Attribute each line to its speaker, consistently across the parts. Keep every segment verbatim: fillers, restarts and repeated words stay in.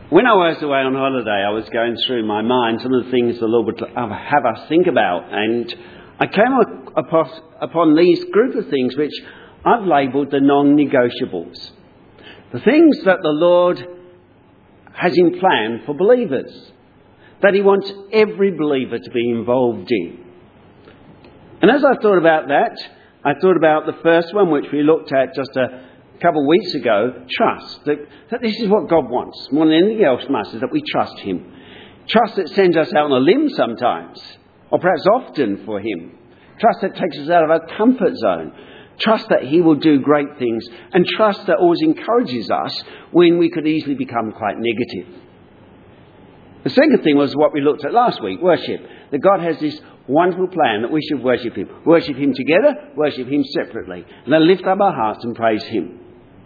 Speaker 1: When I was away on holiday, I was going through my mind some of the things the Lord would have us think about, and I came upon, upon these group of things which I've labelled the non-negotiables. The things that the Lord has in plan for believers, that he wants every believer to be involved in. And as I thought about that, I thought about the first one, which we looked at just a couple of weeks ago, trust. That, that this is what God wants, more than anything else must, is that we trust him. Trust that sends us out on a limb sometimes, or perhaps often for him. Trust that takes us out of our comfort zone. Trust that he will do great things. And trust that always encourages us when we could easily become quite negative. The second thing was what we looked at last week, worship. That God has this wonderful plan that we should worship him. Worship him together, worship him separately. And then lift up our hearts and praise him.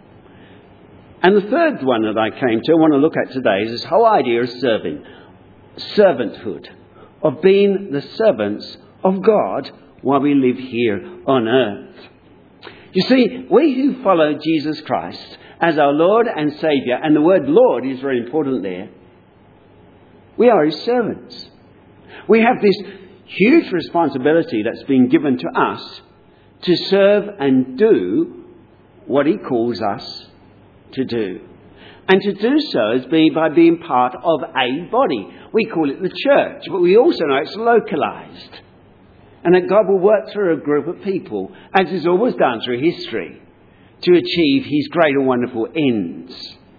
Speaker 1: And the third one that I came to, I want to look at today, is this whole idea of serving. Servanthood. Of being the servants of God while we live here on earth. You see, we who follow Jesus Christ as our Lord and Saviour, and the word Lord is very important there, we are his servants. We have this huge responsibility that's been given to us to serve and do what he calls us to do. And to do so is be by being part of a body. We call it the church, but we also know it's localised. And that God will work through a group of people, as is always done through history, to achieve his great and wonderful ends.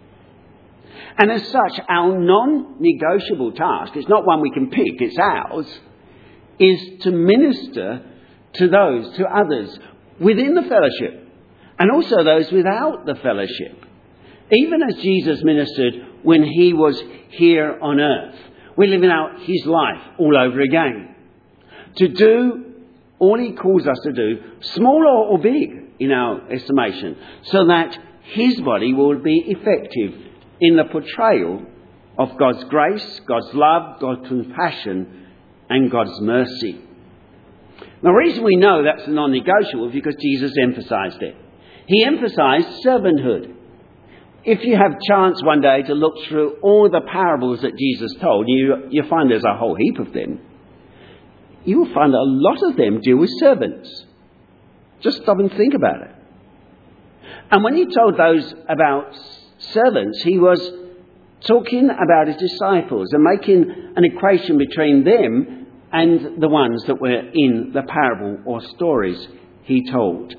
Speaker 1: And as such, our non-negotiable task, it's not one we can pick, it's ours, is to minister to those, to others, within the fellowship, and also those without the fellowship. Even as Jesus ministered when he was here on earth, we're living out his life all over again. To do all he calls us to do, small or big in our estimation, so that his body will be effective in the portrayal of God's grace, God's love, God's compassion, and God's mercy. The reason we know that's non-negotiable is because Jesus emphasised it. He emphasised servanthood. If you have chance one day to look through all the parables that Jesus told, you, you find there's a whole heap of them. You will find a lot of them deal with servants. Just stop and think about it. And when he told those about servants, he was talking about his disciples and making an equation between them and the ones that were in the parable or stories he told.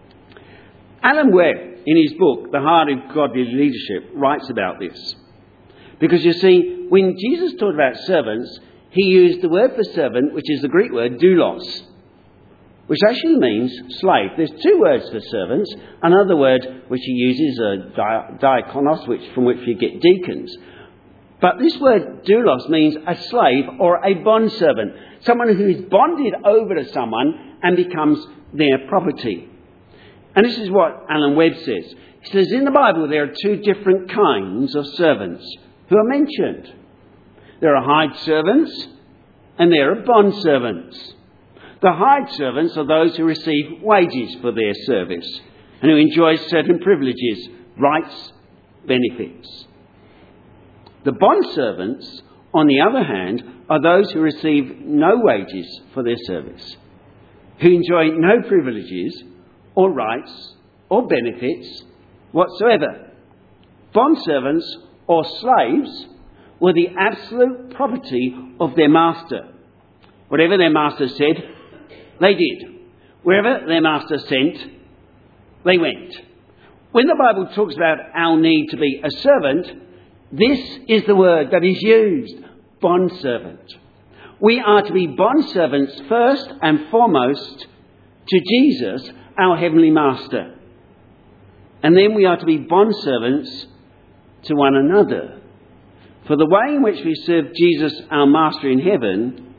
Speaker 1: Alan Webb, in his book, The Heart of Godly Leadership, writes about this. Because you see, when Jesus talked about servants, he used the word for servant, which is the Greek word doulos, which actually means slave. There's two words for servants. Another word which he uses, a di- diakonos, which, from which we get deacons. But this word doulos means a slave or a bondservant, someone who is bonded over to someone and becomes their property. And this is what Alan Webb says. He says, in the Bible there are two different kinds of servants who are mentioned. There are hired servants and there are bond servants. The hired servants are those who receive wages for their service and who enjoy certain privileges, rights, benefits. The bond servants, on the other hand, are those who receive no wages for their service, who enjoy no privileges or rights or benefits whatsoever. Bond servants or slaves were the absolute property of their master. Whatever their master said, they did. Wherever their master sent, they went. When the Bible talks about our need to be a servant, this is the word that is used, bondservant. We are to be bondservants first and foremost to Jesus, our Heavenly Master. And then we are to be bondservants to one another. For the way in which we serve Jesus, our Master in heaven,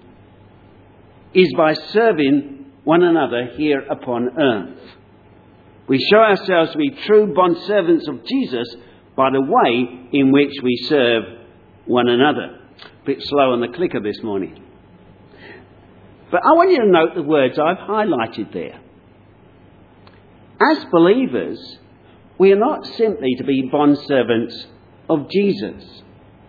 Speaker 1: is by serving one another here upon earth. We show ourselves to be true bondservants of Jesus by the way in which we serve one another. A bit slow on the clicker this morning. But I want you to note the words I've highlighted there. As believers, we are not simply to be bondservants of Jesus.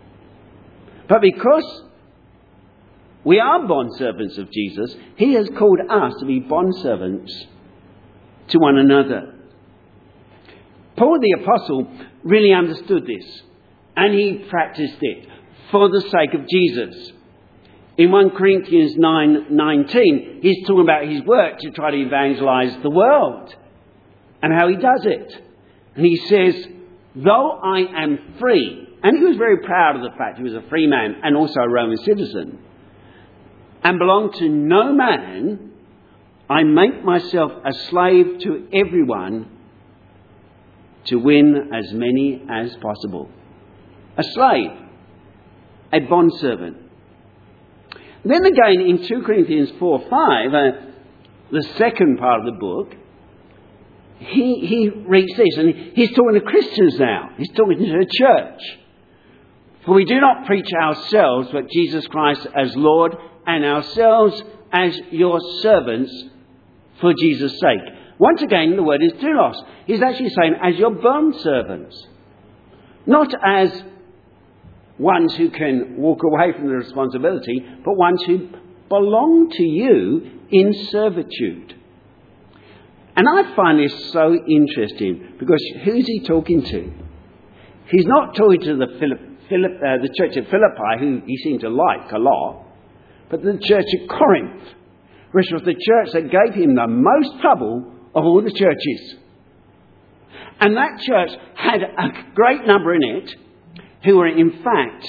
Speaker 1: But because we are bondservants of Jesus, he has called us to be bondservants to one another. Paul the Apostle really understood this, and he practiced it for the sake of Jesus. In First Corinthians nine nineteen, he's talking about his work to try to evangelise the world and how he does it. And he says, though I am free, and he was very proud of the fact he was a free man and also a Roman citizen, and belong to no man, I make myself a slave to everyone to win as many as possible. A slave, a bondservant. Then again in Second Corinthians four five, uh, the second part of the book, he, he reads this, and he's talking to Christians now. He's talking to the church. For we do not preach ourselves, but Jesus Christ as Lord, and ourselves as your servants for Jesus' sake. Once again, the word is doulos. He's actually saying as your bondservants. Not as ones who can walk away from the responsibility, but ones who belong to you in servitude. And I find this so interesting, because who's he talking to? He's not talking to the, Philip, Philip, uh, the church at Philippi, who he seemed to like a lot, but the church at Corinth, which was the church that gave him the most trouble of all the churches. And that church had a great number in it who were in fact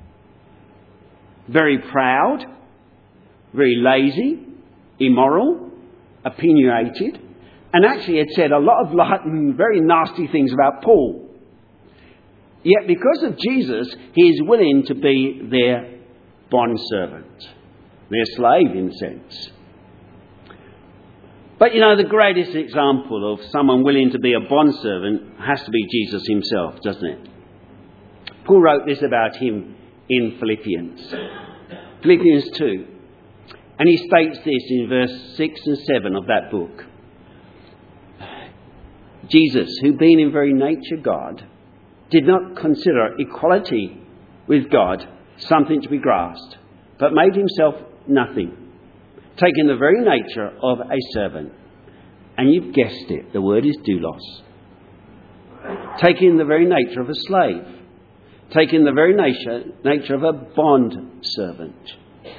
Speaker 1: very proud, very lazy, immoral, opinionated, and actually had said a lot of very nasty things about Paul. Yet because of Jesus, he is willing to be their bondservant, their slave in a sense. But you know, the greatest example of someone willing to be a bondservant has to be Jesus himself, doesn't it? Paul wrote this about him in Philippians. Philippians two. And he states this in verse six and seven of that book. Jesus, who being in very nature God, did not consider equality with God something to be grasped, but made himself nothing, taking the very nature of a servant. And you've guessed it, the word is doulos. Taking the very nature of a slave. Taking the very nature, nature of a bond servant.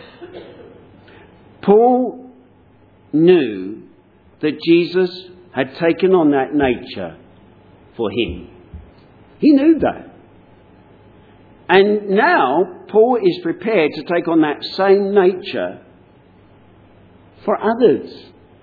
Speaker 1: Paul knew that Jesus had taken on that nature for him. He knew that. And now Paul is prepared to take on that same nature for others.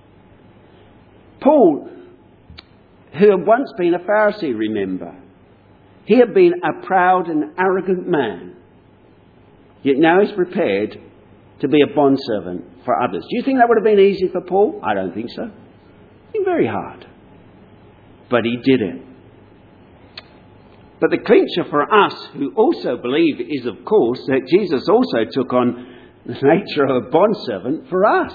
Speaker 1: Paul, who had once been a Pharisee, remember, he had been a proud and arrogant man, yet now he's prepared to be a bondservant for others. Do you think that would have been easy for Paul? I don't think so. It's been very hard. But he did it. But the clincher for us who also believe is, of course, that Jesus also took on the nature of a bondservant for us.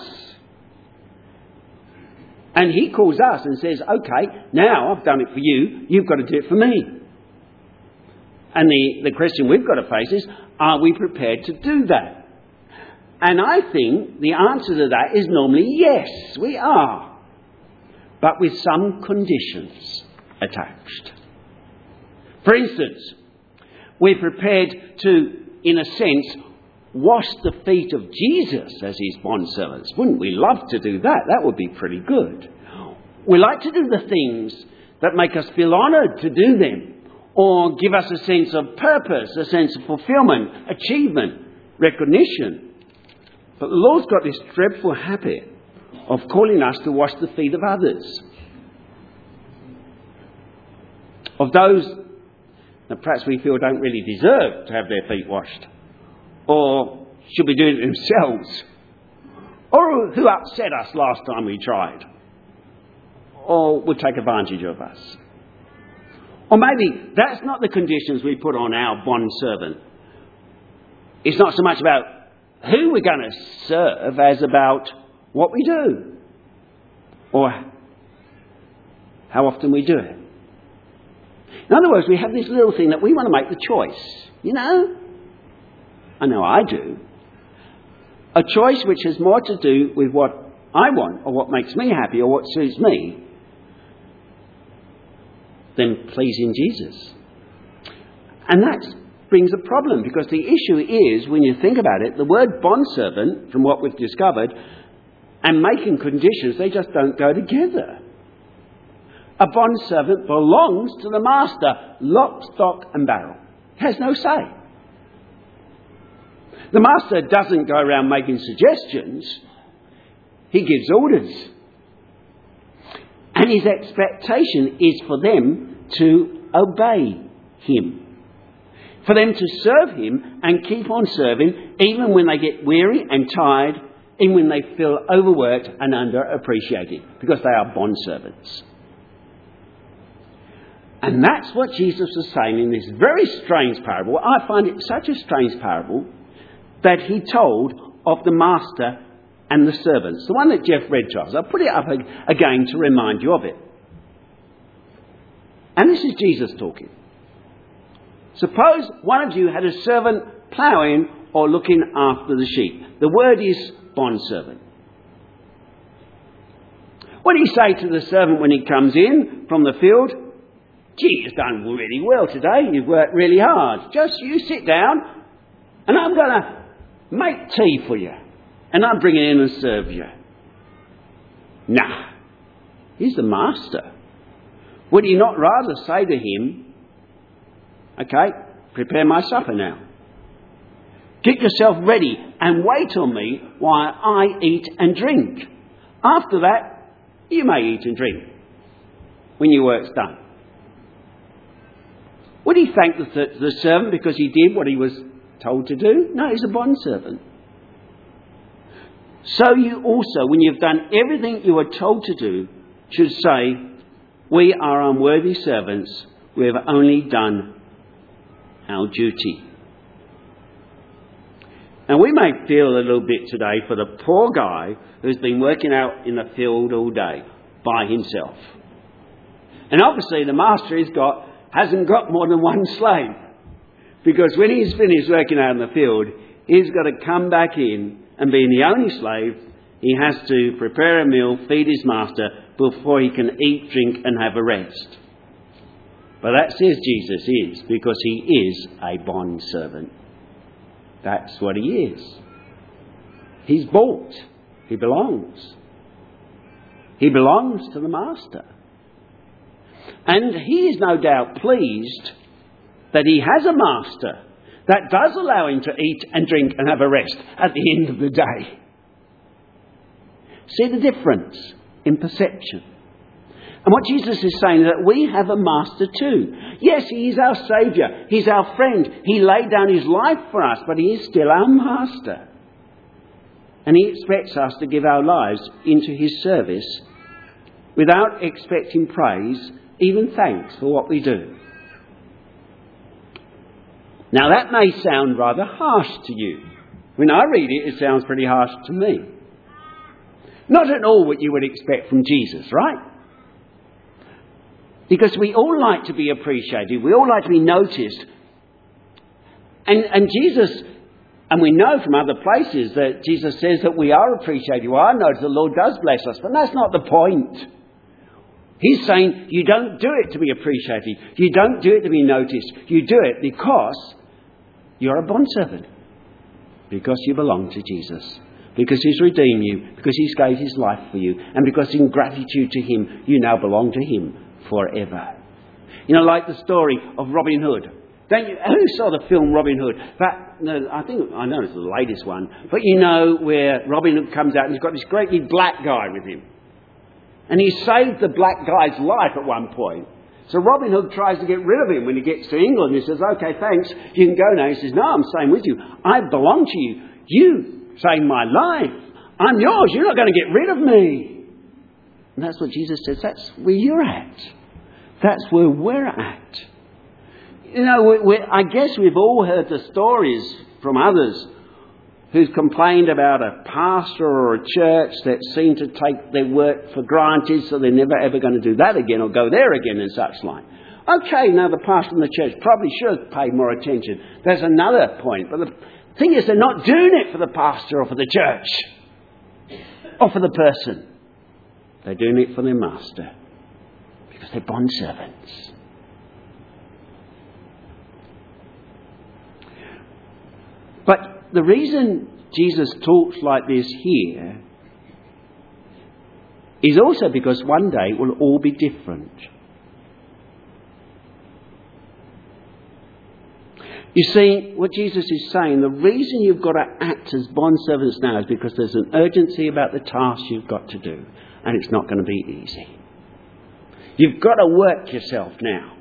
Speaker 1: And he calls us and says, okay, now I've done it for you, you've got to do it for me. And the, the question we've got to face is, are we prepared to do that? And I think the answer to that is normally yes, we are. But with some conditions attached. For instance, we're prepared to, in a sense, wash the feet of Jesus as his bondservants. Wouldn't we love to do that? That would be pretty good. We like to do the things that make us feel honoured to do them, or give us a sense of purpose, a sense of fulfilment, achievement, recognition. But the Lord's got this dreadful habit of calling us to wash the feet of others. Of those that perhaps we feel don't really deserve to have their feet washed, or should be doing it themselves, or who upset us last time we tried, or would take advantage of us. Or maybe that's not the conditions we put on our bondservant. It's not so much about who we're going to serve as about what we do, or how often we do it. In other words, we have this little thing that we want to make the choice, you know? I know I do. A choice which has more to do with what I want or what makes me happy or what suits me than pleasing Jesus. And that brings a problem, because the issue is, when you think about it, the word bondservant, from what we've discovered, and making conditions, they just don't go together. A bondservant belongs to the master, lock, stock and barrel. Has no say. The master doesn't go around making suggestions. He gives orders. And his expectation is for them to obey him. For them to serve him and keep on serving, even when they get weary and tired, even when they feel overworked and underappreciated, because they are bondservants. And that's what Jesus was saying in this very strange parable. I find it such a strange parable that he told of the master and the servants. The one that Jeff read to us. I'll put it up again to remind you of it. And this is Jesus talking. Suppose one of you had a servant ploughing or looking after the sheep. The word is bondservant. What do you say to the servant when he comes in from the field? Gee, you've done really well today. You've worked really hard. Just you sit down and I'm going to make tea for you. And I'm bringing it in and serve you. Nah. He's the master. Would he not rather say to him, okay, prepare my supper now. Get yourself ready and wait on me while I eat and drink. After that, you may eat and drink when your work's done. Would he thank the, the servant because he did what he was told to do? No, he's a bondservant. So you also, when you've done everything you were told to do, should say, we are unworthy servants. We have only done our duty. And we may feel a little bit today for the poor guy who's been working out in the field all day by himself. And obviously the master he's got hasn't got more than one slave. Because when he's finished working out in the field, he's got to come back in, and being the only slave, he has to prepare a meal, feed his master, before he can eat, drink and have a rest. But that's as Jesus is, because he is a bondservant. That's what he is. He's bought. He belongs. He belongs to the master. And he is no doubt pleased that he has a master that does allow him to eat and drink and have a rest at the end of the day. See the difference in perception. And what Jesus is saying is that we have a master too. Yes, he is our saviour. He's our friend. He laid down his life for us, but he is still our master. And he expects us to give our lives into his service without expecting praise, even thanks for what we do. Now that may sound rather harsh to you. When I read it, it sounds pretty harsh to me. Not at all what you would expect from Jesus, right? Because we all like to be appreciated. We all like to be noticed. And, and Jesus, and we know from other places that Jesus says that we are appreciated. Well, I know the Lord does bless us, but that's not the point. He's saying you don't do it to be appreciated. You don't do it to be noticed. You do it because you're a bondservant. Because you belong to Jesus. Because he's redeemed you. Because he's gave his life for you. And because in gratitude to him, you now belong to him forever. You know, like the story of Robin Hood. Don't you, who saw the film Robin Hood? That, no, I think, I know it's the latest one. But you know where Robin Hood comes out and he's got this great big black guy with him. And he saved the black guy's life at one point. So Robin Hood tries to get rid of him when he gets to England. He says, okay, thanks, you can go now. He says, no, I'm staying with you. I belong to you. You saved my life. I'm yours. You're not going to get rid of me. And that's what Jesus says. That's where you're at. That's where we're at. You know, we, we, I guess we've all heard the stories from others who's complained about a pastor or a church that seem to take their work for granted, so they're never ever going to do that again or go there again and such like. Okay, now the pastor and the church probably should pay more attention. There's another point. But the, The thing is, they're not doing it for the pastor or for the church or for the person. They're doing it for their master because they're bond servants. But the reason Jesus talks like this here is also because one day it will all be different. You see, what Jesus is saying, the reason you've got to act as bondservants now is because there's an urgency about the task you've got to do, and it's not going to be easy. You've got to work yourself now.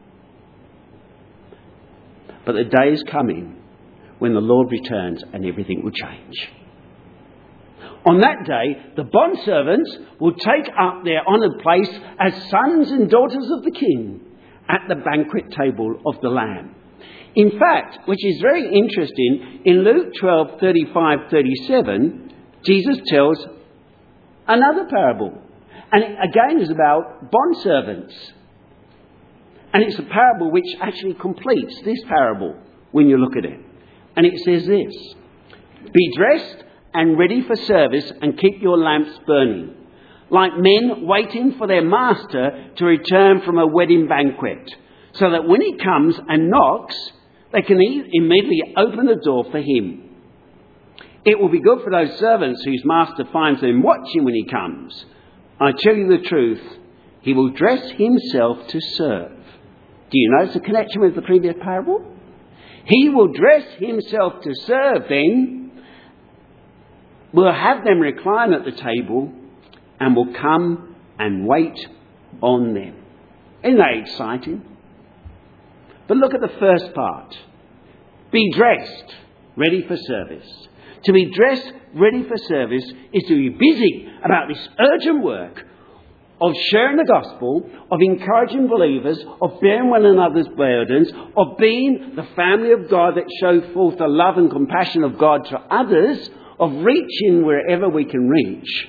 Speaker 1: But the day is coming when the Lord returns and everything will change. On that day, the bondservants will take up their honoured place as sons and daughters of the King at the banquet table of the Lamb. In fact, which is very interesting, in Luke twelve, thirty-five, thirty-seven, Jesus tells another parable. And it again is about bondservants. And it's a parable which actually completes this parable when you look at it. And it says this: be dressed and ready for service and keep your lamps burning, like men waiting for their master to return from a wedding banquet, so that when he comes and knocks, they can immediately open the door for him. It will be good for those servants whose master finds them watching when he comes. I tell you the truth, he will dress himself to serve. Do you notice the connection with the previous parable? He will dress himself to serve then, will have them recline at the table, and will come and wait on them. Isn't that exciting? But look at the first part. Be dressed, ready for service. To be dressed, ready for service, is to be busy about this urgent work of sharing the gospel, of encouraging believers, of bearing one another's burdens, of being the family of God that show forth the love and compassion of God to others, of reaching wherever we can reach.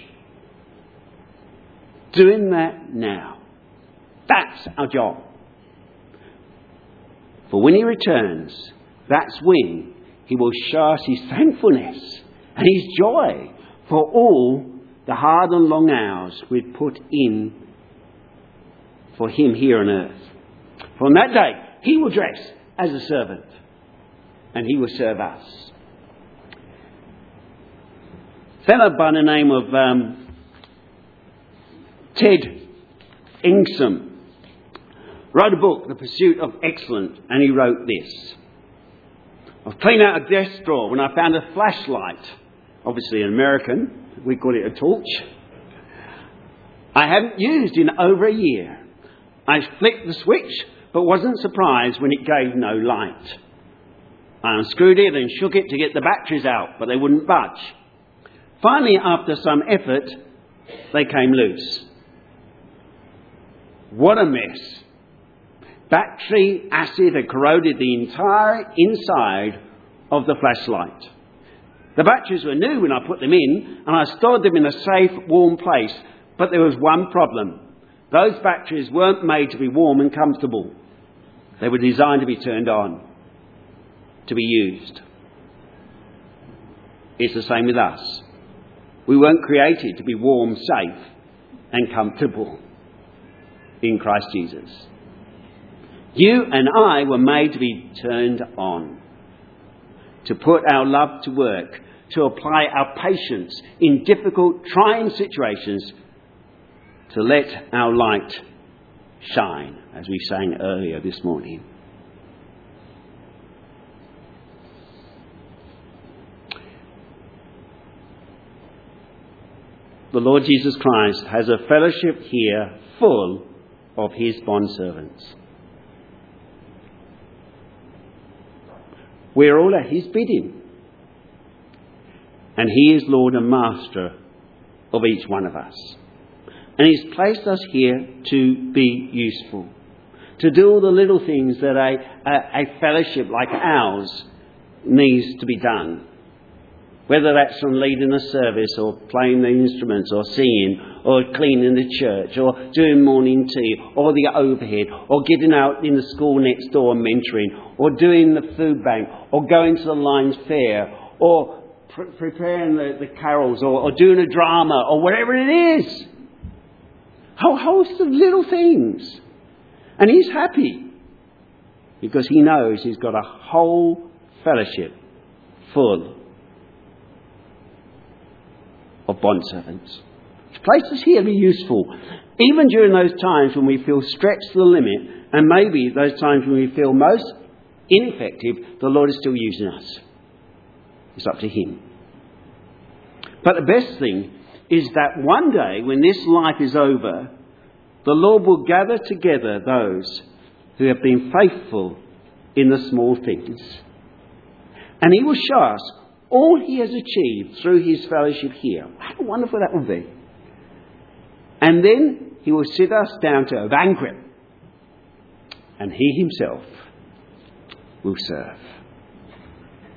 Speaker 1: Doing that now. That's our job. For when he returns, that's when he will show us his thankfulness and his joy for all the hard and long hours we've put in for him here on earth. For on that day, he will dress as a servant and he will serve us. A fellow by the name of um, Ted Engsom wrote a book, The Pursuit of Excellence, and he wrote this: I was cleaning out a desk drawer when I found a flashlight, obviously an American, we call it a torch, I hadn't used in over a year. I flicked the switch, but wasn't surprised when it gave no light. I unscrewed it and shook it to get the batteries out, but they wouldn't budge. Finally, after some effort, they came loose. What a mess. Battery acid had corroded the entire inside of the flashlight. The batteries were new when I put them in, and I stored them in a safe, warm place. But there was one problem. Those batteries weren't made to be warm and comfortable. They were designed to be turned on, to be used. It's the same with us. We weren't created to be warm, safe, and comfortable in Christ Jesus. You and I were made to be turned on, to put our love to work, to apply our patience in difficult, trying situations, to let our light shine, as we sang earlier this morning. The Lord Jesus Christ has a fellowship here full of his bondservants. We're all at his bidding. And he is Lord and Master of each one of us. And he's placed us here to be useful, to do all the little things that a, a, a fellowship like ours needs to be done. Whether that's from leading a service or playing the instruments or singing or cleaning the church or doing morning tea or the overhead or getting out in the school next door and mentoring or doing the food bank or going to the Lions Fair or pre- preparing the, the carols or, or doing a drama or whatever it is. A whole host of little things. And he's happy because he knows he's got a whole fellowship full of bondservants. It's placed us here to be useful, even during those times when we feel stretched to the limit, and maybe those times when we feel most ineffective. The Lord is still using us. It's up to Him. But the best thing is that one day, when this life is over, the Lord will gather together those who have been faithful in the small things, and He will show us all He has achieved through His fellowship here. How wonderful that will be. And then He will sit us down to a banquet, and He Himself will serve.